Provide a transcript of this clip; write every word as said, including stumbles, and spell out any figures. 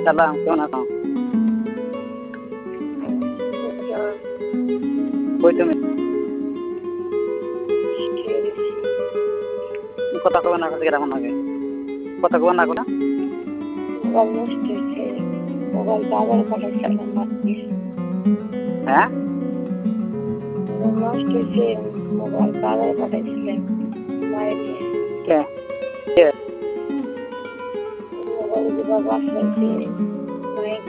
সালাম, কেমন আছো? কই তুমি? কথা কবে না কথা কেমন লাগে? কথা কবে না কথা? মোবাইল নষ্ট হয়েছে, মোবাইল বাজারে পাঠাইছিলাম মাত্র। হ্যাঁ? মোবাইল নষ্ট হয়েছে, মোবাইল বাজারে পাঠাইছিলাম মায়ের নিয়ে। কে? কে? মোবাইল যে বাবা আসছে মায়ের